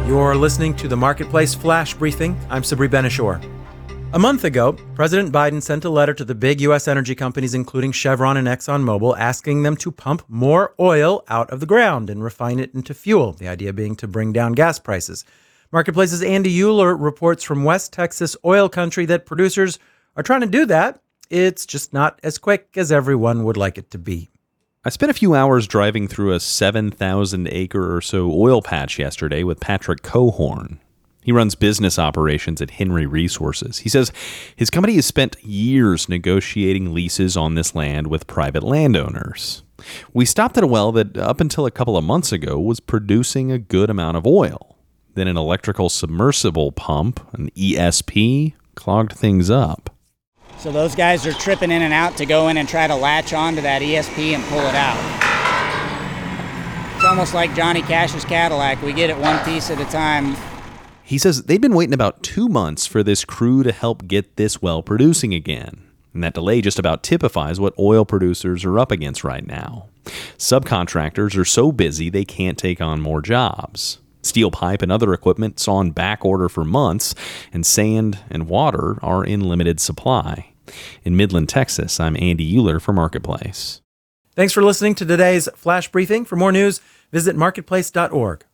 You're listening to the Marketplace Flash Briefing. I'm Sabri Ben-Achour. A month ago, President Biden sent a letter to the big U.S. energy companies, including Chevron and ExxonMobil, asking them to pump more oil out of the ground and refine it into fuel, the idea being to bring down gas prices. Marketplace's Andy Euler reports from West Texas oil country that producers are trying to do that. It's just not as quick as everyone would like it to be. I spent a few hours driving through a 7,000-acre or so oil patch yesterday with Patrick Cohorn. He runs business operations at Henry Resources. He says his company has spent years negotiating leases on this land with private landowners. We stopped at a well that, up until a couple of months ago, was producing a good amount of oil. Then an electrical submersible pump, an ESP, clogged things up. So those guys are tripping in and out to go in and try to latch onto that ESP and pull it out. It's almost like Johnny Cash's Cadillac. We get it one piece at a time. He says they've been waiting about 2 months for this crew to help get this well producing again. And that delay just about typifies what oil producers are up against right now. Subcontractors are so busy they can't take on more jobs. Steel pipe and other equipment's on back order for months, and sand and water are in limited supply. In Midland, Texas, I'm Andy Euler for Marketplace. Thanks for listening to today's Flash Briefing. For more news, visit marketplace.org.